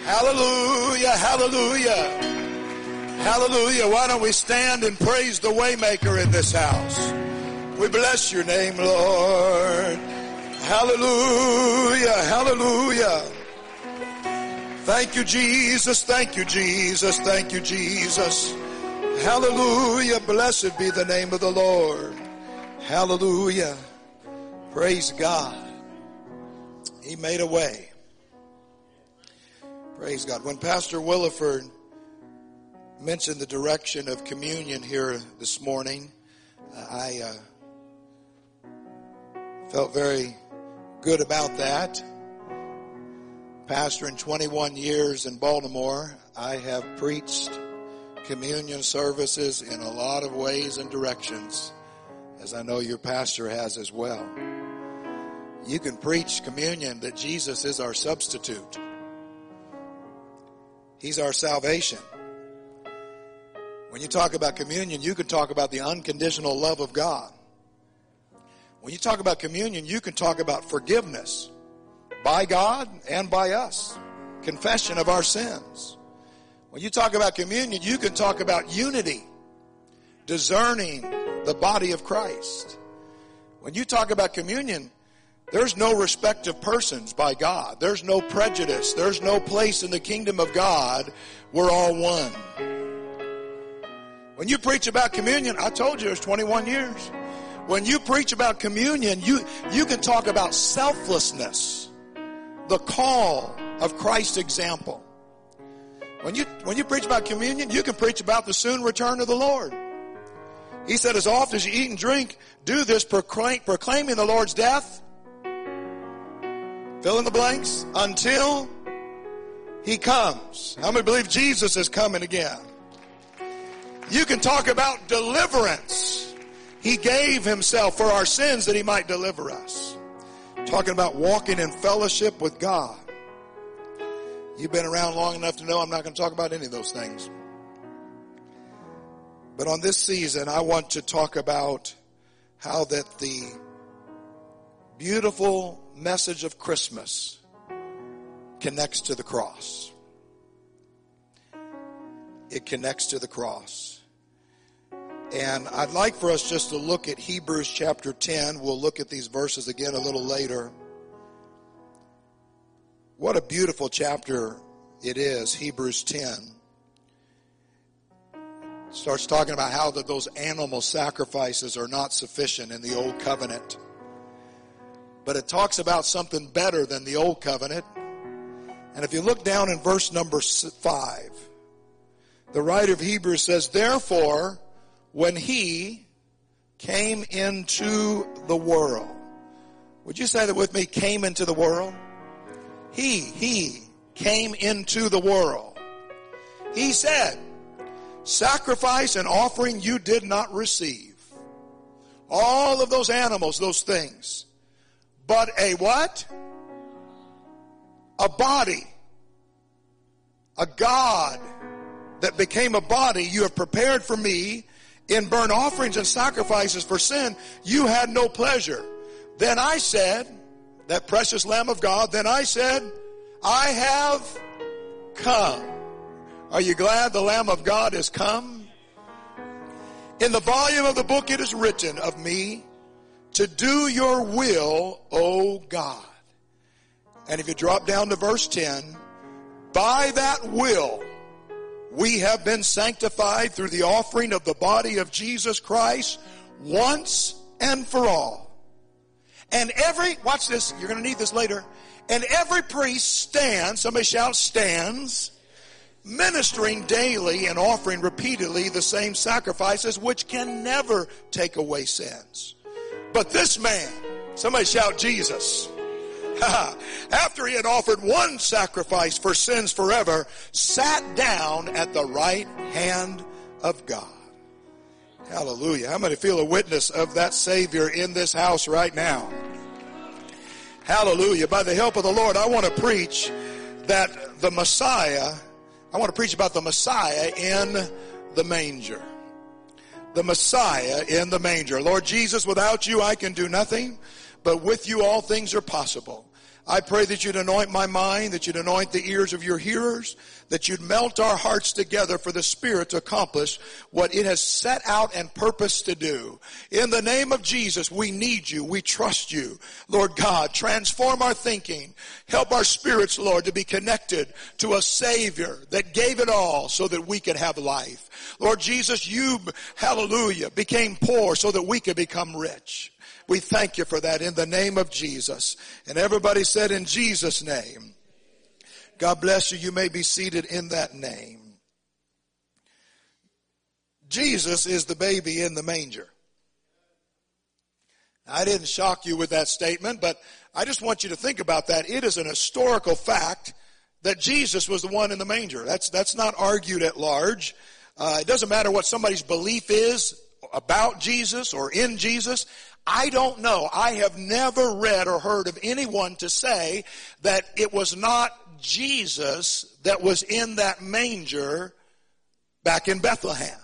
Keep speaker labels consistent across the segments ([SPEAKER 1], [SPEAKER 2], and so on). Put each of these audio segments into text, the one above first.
[SPEAKER 1] Hallelujah, hallelujah, hallelujah. Why don't we stand and praise the Waymaker in this house? We bless your name, Lord. Hallelujah, hallelujah. Thank you, Jesus. Thank you, Jesus. Thank you, Jesus. Hallelujah. Blessed be the name of the Lord. Hallelujah. Praise God. He made a way. Praise God. When Pastor Williford mentioned the direction of communion here this morning, I felt very good about that. Pastor in 21 years in Baltimore, I have preached communion services in a lot of ways and directions, as I know your pastor has as well. You can preach communion that Jesus is our substitute. He's our salvation. When you talk about communion, you can talk about the unconditional love of God. When you talk about communion, you can talk about forgiveness by God and by us. Confession of our sins. When you talk about communion, you can talk about unity, discerning the body of Christ. When you talk about communion, there's no respect of persons by God. There's no prejudice. There's no place in the kingdom of God. We're all one. When you preach about communion, I told you it's 21 years. When you preach about communion, you can talk about selflessness, the call of Christ's example. When you preach about communion, you can preach about the soon return of the Lord. He said, as often as you eat and drink, do this proclaiming the Lord's death. Fill in the blanks. Until He comes. How many believe Jesus is coming again? You can talk about deliverance. He gave Himself for our sins that He might deliver us. Talking about walking in fellowship with God. You've been around long enough to know I'm not going to talk about any of those things. But on this season, I want to talk about how that the beautiful message of Christmas connects to the cross. It connects to the cross. And I'd like for us just to look at Hebrews chapter 10. We'll look at these verses again a little later. What a beautiful chapter it is, Hebrews 10. It starts talking about how that those animal sacrifices are not sufficient in the old covenant. But it talks about something better than the old covenant. And if you look down in verse number 5, the writer of Hebrews says, therefore, when He came into the world. Would you say that with me? Came into the world. He came into the world. He said, sacrifice and offering you did not receive. All of those animals, those things. But a what? A body. A God that became a body you have prepared for me. In burnt offerings and sacrifices for sin, you had no pleasure. Then I said, that precious Lamb of God, then I said, I have come. Are you glad the Lamb of God has come? In the volume of the book it is written of me, to do your will, O God. And if you drop down to verse 10, by that will, we have been sanctified through the offering of the body of Jesus Christ once and for all. And watch this, you're going to need this later. And every priest stands, somebody shout stands, ministering daily and offering repeatedly the same sacrifices which can never take away sins. But this man, somebody shout Jesus. After He had offered one sacrifice for sins forever, sat down at the right hand of God. Hallelujah. How many feel a witness of that Savior in this house right now? Hallelujah. By the help of the Lord, I want to preach that the Messiah, I want to preach about the Messiah in the manger. The Messiah in the manger. Lord Jesus, without you I can do nothing, but with you all things are possible. I pray that you'd anoint my mind, that you'd anoint the ears of your hearers, that you'd melt our hearts together for the Spirit to accomplish what it has set out and purposed to do. In the name of Jesus, we need you. We trust you. Lord God, transform our thinking. Help our spirits, Lord, to be connected to a Savior that gave it all so that we could have life. Lord Jesus, you, hallelujah, became poor so that we could become rich. We thank you for that in the name of Jesus. And everybody said in Jesus' name. God bless you. You may be seated in that name. Jesus is the baby in the manger. I didn't shock you with that statement, but I just want you to think about that. It is an historical fact that Jesus was the one in the manger. That's not argued at large. It doesn't matter what somebody's belief is about Jesus or in Jesus. I don't know. I have never read or heard of anyone to say that it was not Jesus that was in that manger back in Bethlehem.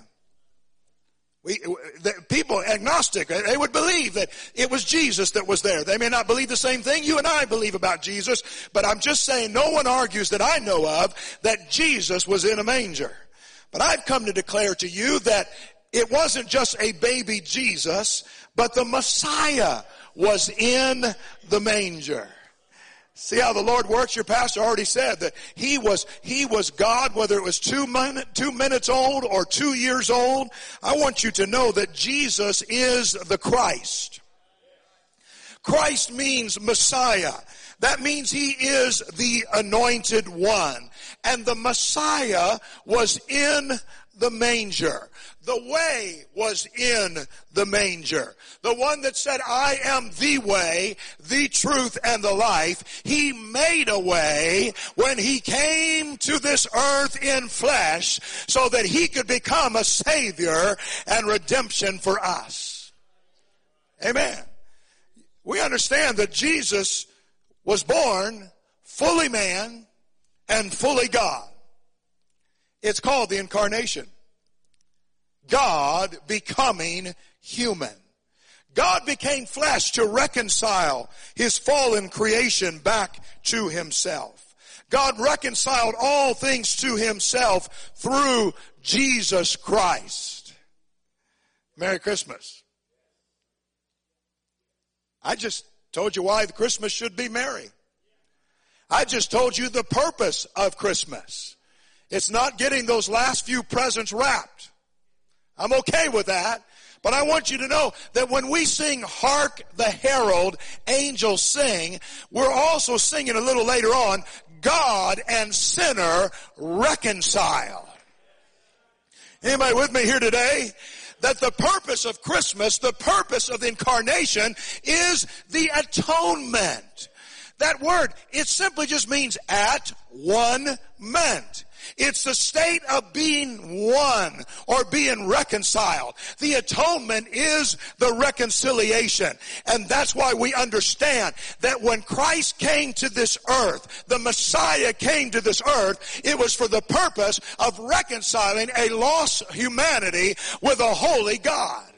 [SPEAKER 1] People, agnostic, they would believe that it was Jesus that was there. They may not believe the same thing you and I believe about Jesus, but I'm just saying no one argues that I know of that Jesus was in a manger. But I've come to declare to you that it wasn't just a baby Jesus, but the Messiah was in the manger. See how the Lord works? Your pastor already said that he was God, whether it was 2 minutes old or 2 years old. I want you to know that Jesus is the Christ. Christ means Messiah. That means he is the anointed one. And the Messiah was in the manger. The way was in the manger. The one that said, I am the way, the truth, and the life. He made a way when he came to this earth in flesh so that he could become a Savior and redemption for us. Amen. We understand that Jesus was born fully man and fully God. It's called the incarnation. God becoming human. God became flesh to reconcile his fallen creation back to himself. God reconciled all things to himself through Jesus Christ. Merry Christmas. I just told you why the Christmas should be merry. I just told you the purpose of Christmas. It's not getting those last few presents wrapped. I'm okay with that. But I want you to know that when we sing Hark the Herald Angels Sing, we're also singing a little later on, God and sinner reconciled. Anybody with me here today? That the purpose of Christmas, the purpose of the incarnation is the atonement. That word, it simply just means at one meant. It's the state of being one or being reconciled. The atonement is the reconciliation. And that's why we understand that when Christ came to this earth, the Messiah came to this earth, it was for the purpose of reconciling a lost humanity with a holy God.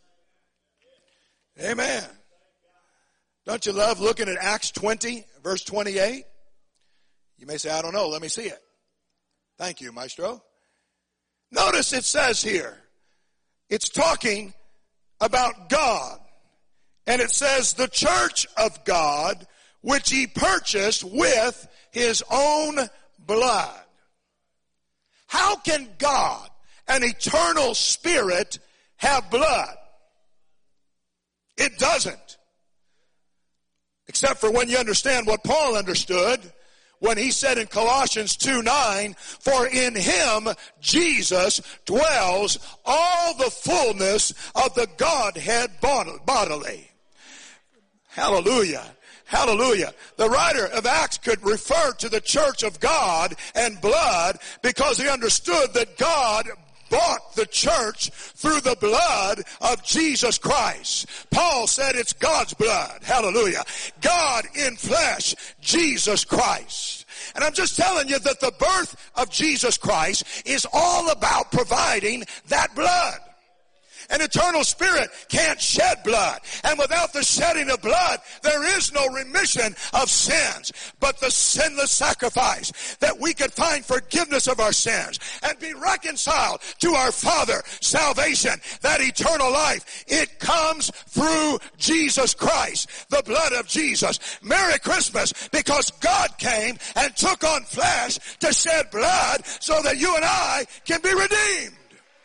[SPEAKER 1] Amen. Don't you love looking at Acts 20, verse 28? You may say, I don't know. Let me see it. Thank you, Maestro. Notice it says here, it's talking about God. And it says, the church of God, which he purchased with his own blood. How can God, an eternal spirit, have blood? It doesn't. Except for when you understand what Paul understood when he said in Colossians 2:9, for in him, Jesus, dwells all the fullness of the Godhead bodily. Hallelujah. Hallelujah. The writer of Acts could refer to the church of God and blood because he understood that God bought the church through the blood of Jesus Christ. Paul said it's God's blood. Hallelujah. God in flesh, Jesus Christ. And I'm just telling you that the birth of Jesus Christ is all about providing that blood. An eternal spirit can't shed blood. And without the shedding of blood, there is no remission of sins. But the sinless sacrifice that we could find forgiveness of our sins and be reconciled to our Father, salvation, that eternal life, it comes through Jesus Christ, the blood of Jesus. Merry Christmas, because God came and took on flesh to shed blood so that you and I can be redeemed.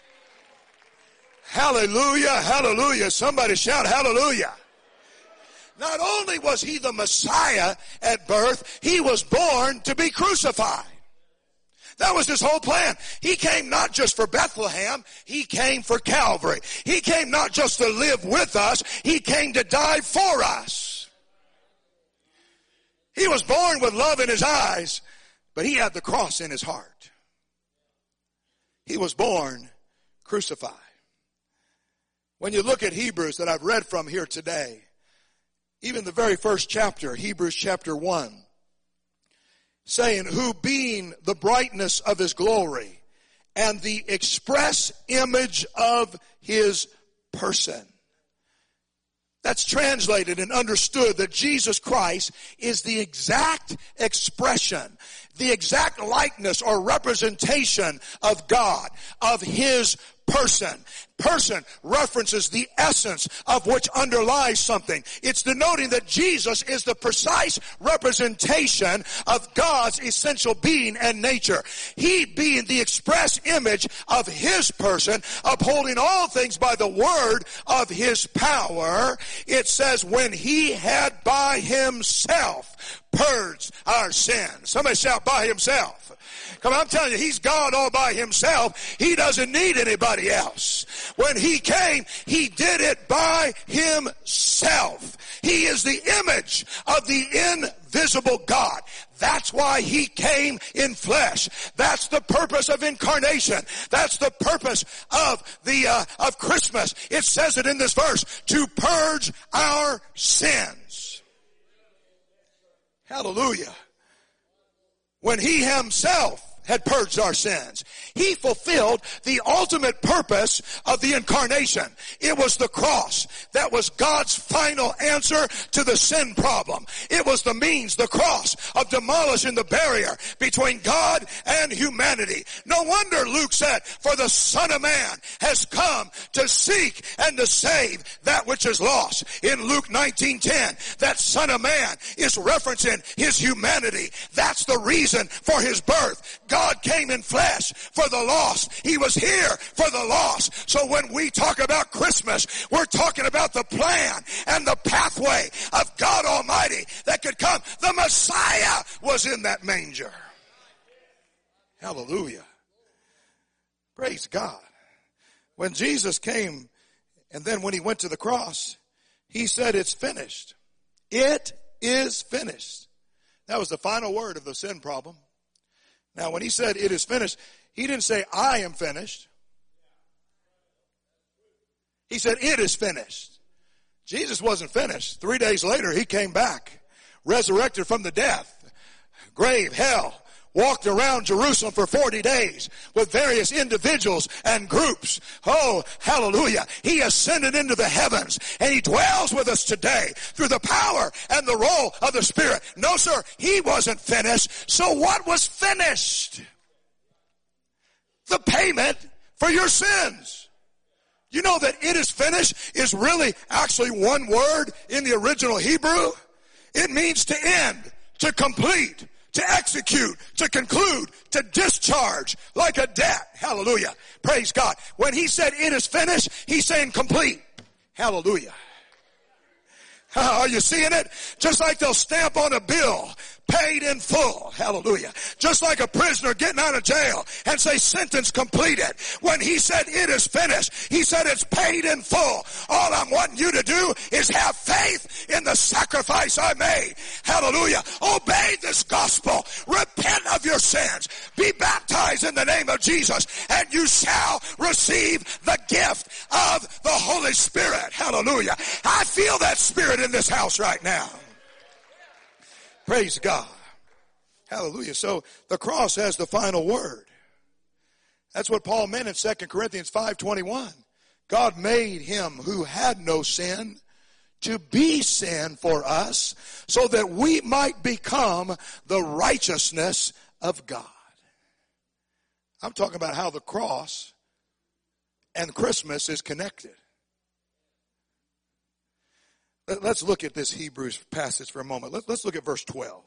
[SPEAKER 1] Hallelujah, hallelujah. Somebody shout hallelujah. Not only was he the Messiah at birth, he was born to be crucified. That was his whole plan. He came not just for Bethlehem, he came for Calvary. He came not just to live with us, he came to die for us. He was born with love in his eyes, but he had the cross in his heart. He was born crucified. When you look at Hebrews that I've read from here today, even the very first chapter, Hebrews chapter 1, saying, who being the brightness of his glory and the express image of his person. That's translated and understood that Jesus Christ is the exact expression, the exact likeness or representation of God, of his person. Person references the essence of which underlies something. It's denoting that Jesus is the precise representation of God's essential being and nature. He being the express image of his person, upholding all things by the word of his power. It says, when he had by himself purged our sins. Somebody shout, by himself. Come on, I'm telling you, he's God all by himself. He doesn't need anybody else. When he came, he did it by himself. He is the image of the invisible God. That's why he came in flesh. That's the purpose of incarnation. That's the purpose of Christmas. It says it in this verse, to purge our sins. Hallelujah. When he himself had purged our sins, he fulfilled the ultimate purpose of the incarnation. It was the cross that was God's final answer to the sin problem. It was the means, the cross, of demolishing the barrier between God and humanity. No wonder Luke said, for the Son of Man has come to seek and to save that which is lost. In Luke 19:10, that Son of Man is referencing his humanity. That's the reason for his birth. God came in flesh for the lost. He was here for the lost. So when we talk about Christmas, we're talking about the plan and the pathway of God Almighty that could come. The Messiah was in that manger. Hallelujah. Praise God. When Jesus came, and then when he went to the cross, he said, it's finished. It is finished. That was the final word of the sin problem. Now, when he said, it is finished, he didn't say, I am finished. He said, it is finished. Jesus wasn't finished. 3 days later, he came back, resurrected from the death, grave, hell, walked around Jerusalem for 40 days with various individuals and groups. Oh, hallelujah. He ascended into the heavens and he dwells with us today through the power and the role of the Spirit. No, sir, he wasn't finished. So what was finished? The payment for your sins. You know that it is finished is really actually one word in the original Hebrew. It means to end, to complete, to execute, to conclude, to discharge like a debt. Hallelujah. Praise God. When he said it is finished, he's saying complete. Hallelujah. Are you seeing it? Just like they'll stamp on a bill, paid in full. Hallelujah. Just like a prisoner getting out of jail and say sentence completed. When he said it is finished, he said it's paid in full. All I'm wanting you to do is have faith in the sacrifice I made. Hallelujah. Obey this gospel. Repent of your sins. Be baptized in the name of Jesus and you shall receive the gift of the Holy Spirit. Hallelujah. I feel that Spirit in this house right now. Praise God. Hallelujah. So the cross has the final word. That's what Paul meant in 2 Corinthians 5:21. God made him who had no sin to be sin for us, so that we might become the righteousness of God. I'm talking about how the cross and Christmas is connected. Let's look at this Hebrews passage for a moment. Let's look at verse 12.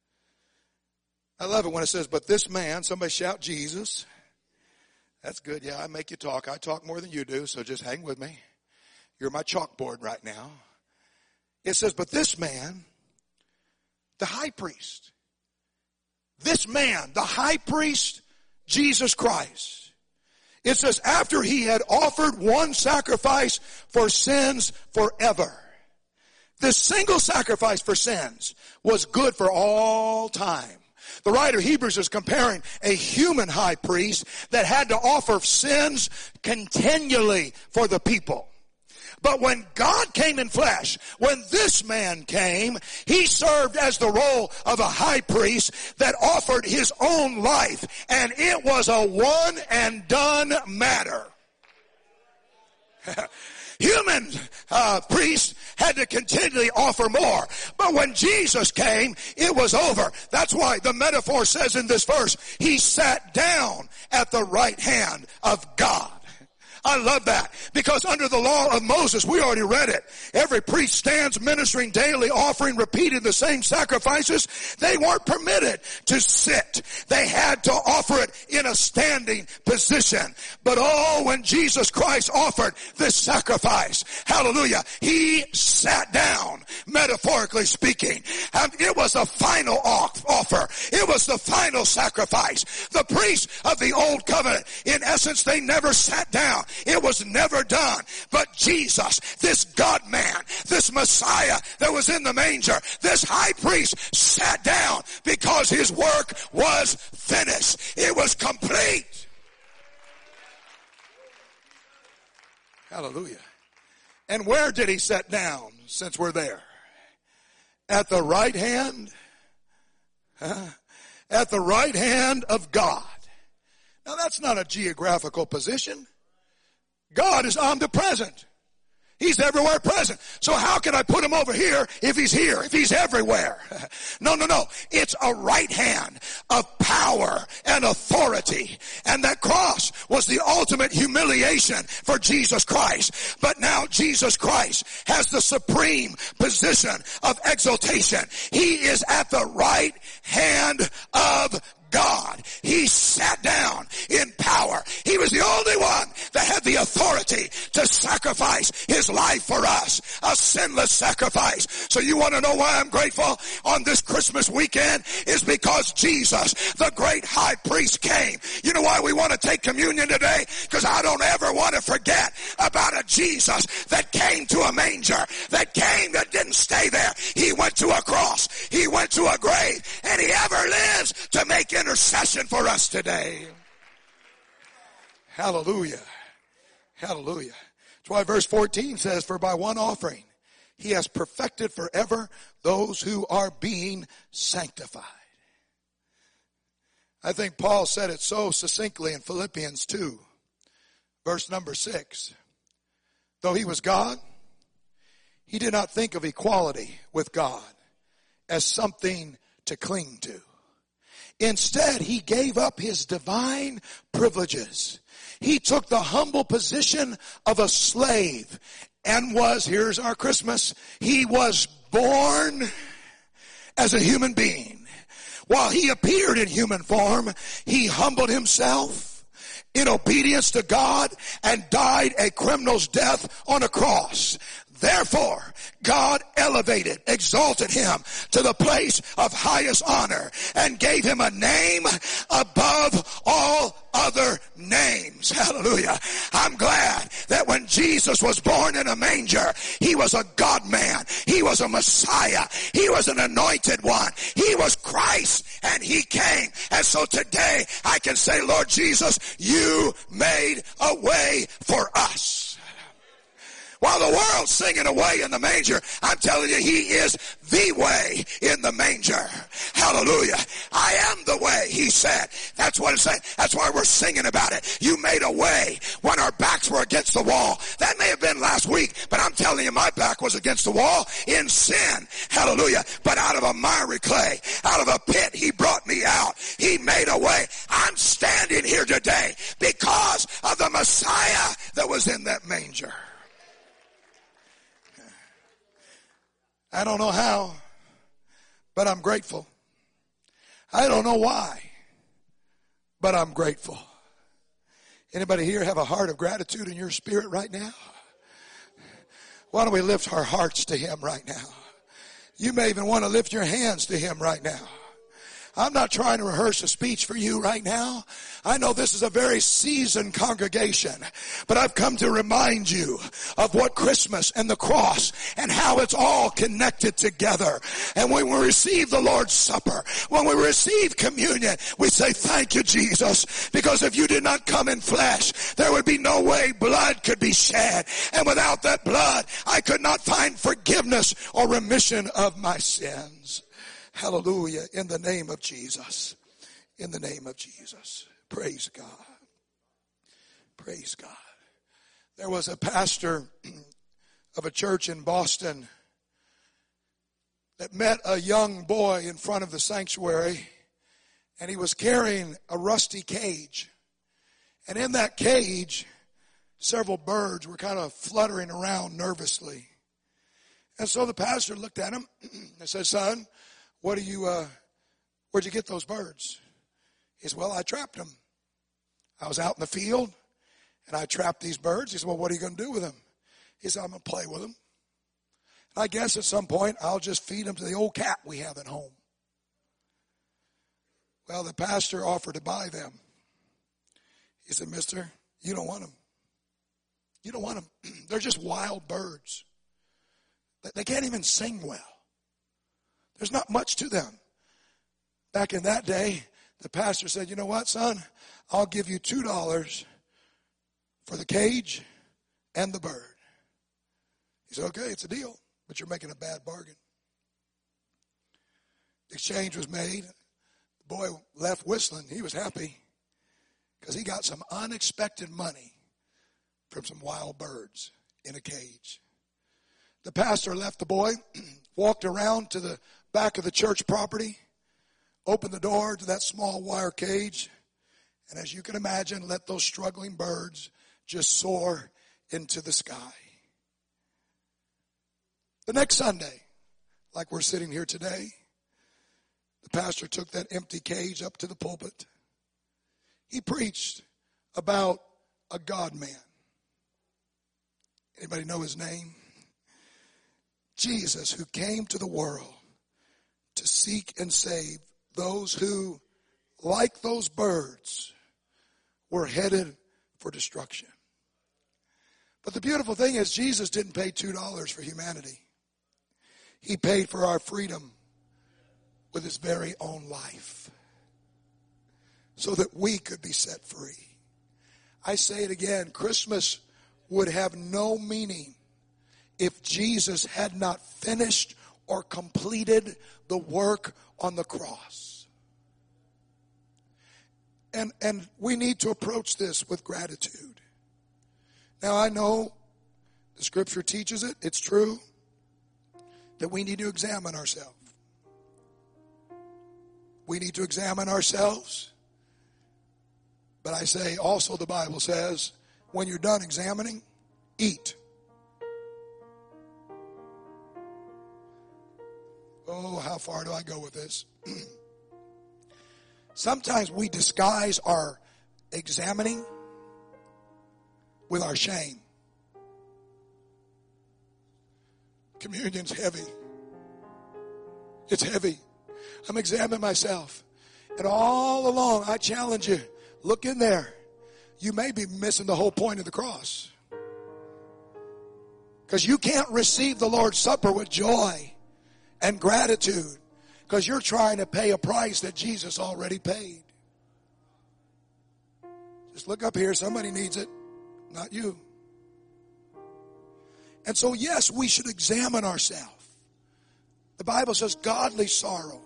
[SPEAKER 1] I love it when it says, but this man, somebody shout Jesus. That's good. Yeah, I make you talk. I talk more than you do, so just hang with me. You're my chalkboard right now. It says, but this man, the high priest, this man, the high priest, Jesus Christ. It says, after he had offered one sacrifice for sins forever. This single sacrifice for sins was good for all time. The writer of Hebrews is comparing a human high priest that had to offer sins continually for the people. But when God came in flesh, when this man came, he served as the role of a high priest that offered his own life. And it was a one and done matter. Human priests had to continually offer more. But when Jesus came, it was over. That's why the metaphor says in this verse, he sat down at the right hand of God. I love that, because under the law of Moses, we already read it. Every priest stands ministering daily, offering, repeating the same sacrifices. They weren't permitted to sit. They had to offer it in a standing position. But oh, when Jesus Christ offered this sacrifice, hallelujah, he sat down, metaphorically speaking. And it was a final offer. It was the final sacrifice. The priests of the old covenant, in essence, they never sat down. It was never done. But Jesus, this God-man, this Messiah that was in the manger, this high priest sat down because his work was finished. It was complete. Hallelujah. And where did he sit down, since we're there? At the right hand? At the right hand of God. Now that's not a geographical position. God is omnipresent. He's everywhere present. So how can I put him over here, if he's everywhere? No. It's a right hand of power and authority. And that cross was the ultimate humiliation for Jesus Christ. But now Jesus Christ has the supreme position of exaltation. He is at the right hand of God. He sat down in power. He was the only one that had the authority to sacrifice his life for us. A sinless sacrifice. So you want to know why I'm grateful on this Christmas weekend? Is because Jesus, the great high priest, came. You know why we want to take communion today? Because I don't ever want to forget about a Jesus that came to a manger, that didn't stay there. He went to a cross. He went to a grave, and he ever lives to make intercession for us today. Hallelujah. Hallelujah. That's why verse 14 says, for by one offering he has perfected forever those who are being sanctified. I think Paul said it so succinctly in Philippians 2, verse number 6. Though he was God, he did not think of equality with God as something to cling to. Instead, he gave up his divine privileges. He took the humble position of a slave and here's our Christmas, he was born as a human being. While he appeared in human form, he humbled himself in obedience to God and died a criminal's death on a cross. Therefore, God exalted him to the place of highest honor and gave him a name above all other names. Hallelujah. I'm glad that when Jesus was born in a manger, he was a God-man. He was a Messiah. He was an anointed one. He was Christ, and he came. And so today I can say, Lord Jesus, you made a way for us. While the world's singing away in the manger, I'm telling you, he is the way in the manger. Hallelujah. I am the way, he said. That's what it's saying. That's why we're singing about it. You made a way when our backs were against the wall. That may have been last week, but I'm telling you, my back was against the wall in sin. Hallelujah. But out of a miry clay, out of a pit, he brought me out. He made a way. I'm standing here today because of the Messiah that was in that manger. I don't know how, but I'm grateful. I don't know why, but I'm grateful. Anybody here have a heart of gratitude in your spirit right now? Why don't we lift our hearts to him right now? You may even want to lift your hands to him right now. I'm not trying to rehearse a speech for you right now. I know this is a very seasoned congregation, but I've come to remind you of what Christmas and the cross and how it's all connected together. And when we receive the Lord's Supper, when we receive communion, we say, thank you, Jesus, because if you did not come in flesh, there would be no way blood could be shed. And without that blood, I could not find forgiveness or remission of my sins. Hallelujah. In the name of Jesus. In the name of Jesus. Praise God. Praise God. There was a pastor of a church in Boston that met a young boy in front of the sanctuary, and he was carrying a rusty cage. And in that cage, several birds were kind of fluttering around nervously. And so the pastor looked at him and said, son, where'd you get those birds? He said, well, I trapped them. I was out in the field and I trapped these birds. He said, well, what are you going to do with them? He said, I'm going to play with them. I guess at some point I'll just feed them to the old cat we have at home. Well, the pastor offered to buy them. He said, mister, you don't want them. You don't want them. They're just wild birds. They can't even sing well. There's not much to them. Back in that day, the pastor said, you know what, son? I'll give you $2 for the cage and the bird. He said, okay, it's a deal, but you're making a bad bargain. The exchange was made. The boy left whistling. He was happy because he got some unexpected money from some wild birds in a cage. The pastor left the boy, walked around to the back of the church property, opened the door to that small wire cage, and as you can imagine, let those struggling birds just soar into the sky. The next Sunday, like we're sitting here today, the pastor took that empty cage up to the pulpit. He preached about a God-man. Anybody know his name? Jesus, who came to the world to seek and save those who, like those birds, were headed for destruction. But the beautiful thing is Jesus didn't pay $2 for humanity. He paid for our freedom with his very own life so that we could be set free. I say it again, Christmas would have no meaning if Jesus had not finished or completed the work on the cross. And we need to approach this with gratitude. Now I know the scripture teaches it, it's true, that we need to examine ourselves. We need to examine ourselves. But I say also the Bible says, when you're done examining, eat. Oh, how far do I go with this? Sometimes we disguise our examining with our shame. Communion's heavy. It's heavy. I'm examining myself. And all along, I challenge you, look in there. You may be missing the whole point of the cross. Because you can't receive the Lord's Supper with joy and gratitude because you're trying to pay a price that Jesus already paid. Just look up here. Somebody needs it, not you. And so, yes, we should examine ourselves. The Bible says godly sorrow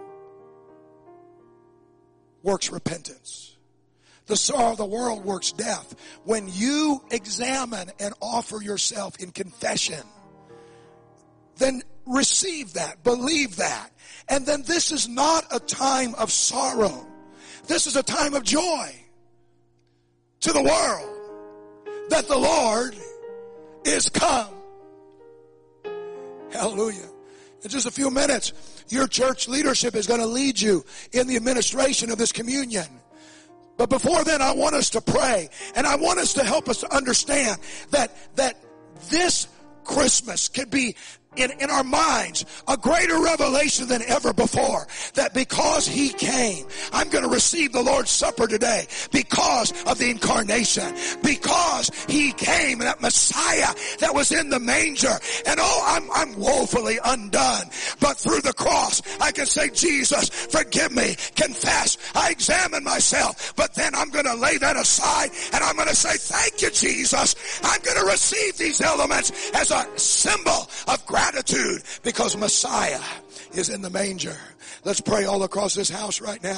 [SPEAKER 1] works repentance. The sorrow of the world works death. When you examine and offer yourself in confession, then receive that, believe that. And then this is not a time of sorrow. This is a time of joy to the world that the Lord is come. Hallelujah. In just a few minutes, your church leadership is going to lead you in the administration of this communion. But before then, I want us to pray. And I want us to help us to understand that this Christmas could be in our minds a greater revelation than ever before, that because he came, I'm going to receive the Lord's Supper today because of the incarnation, because he came, that Messiah that was in the manger. And I'm woefully undone, but through the cross I can say, Jesus, forgive me, confess, I examine myself, but then I'm going to lay that aside and I'm going to say, thank you, Jesus. I'm going to receive these elements as a symbol of gratitude because Messiah is in the manger. Let's pray all across this house right now.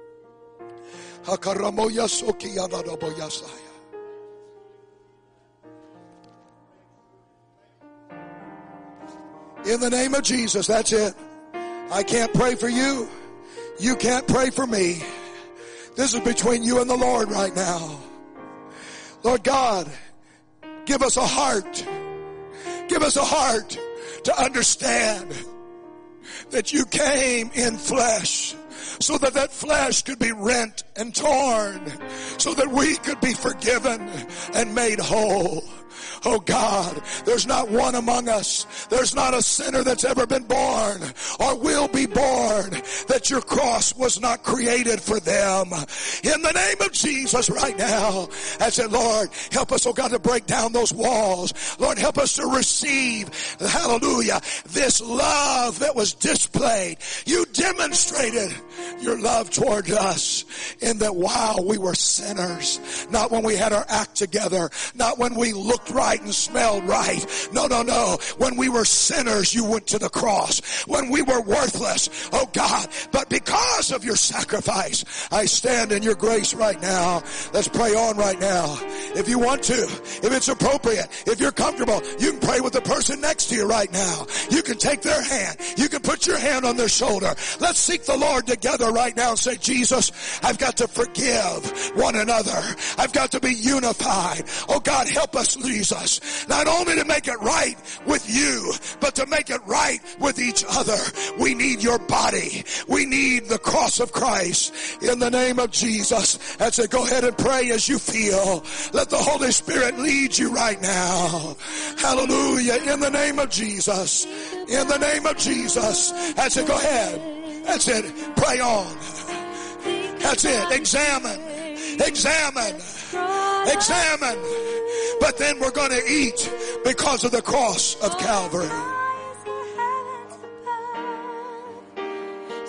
[SPEAKER 1] In the name of Jesus, that's it. I can't pray for you. You can't pray for me. This is between you and the Lord right now. Lord God, give us a heart. Give us a heart to understand that you came in flesh so that that flesh could be rent and torn, so that we could be forgiven and made whole. Oh God, there's not one among us, there's not a sinner that's ever been born or will be born that your cross was not created for them. In the name of Jesus right now, I said, Lord, help us, oh God, to break down those walls. Lord, help us to receive, hallelujah, this love that was displayed. You demonstrated your love toward us in that while we were sinners, not when we had our act together, not when we looked right and smelled right. No. When we were sinners, you went to the cross. When we were worthless, oh God, but because of your sacrifice, I stand in your grace right now. Let's pray on right now. If you want to, if it's appropriate, if you're comfortable, you can pray with the person next to you right now. You can take their hand. You can put your hand on their shoulder. Let's seek the Lord together right now and say, Jesus, I've got to forgive one another. I've got to be unified. Oh God, help us, Jesus, not only to make it right with you, but to make it right with each other. We need your body. We need the cross of Christ. In the name of Jesus, that's it. Go ahead and pray as you feel. Let the Holy Spirit lead you right now. Hallelujah. In the name of Jesus. In the name of Jesus. That's it. Go ahead. That's it. Pray on. That's it. Examine. But then we're going to eat because of the cross of Calvary.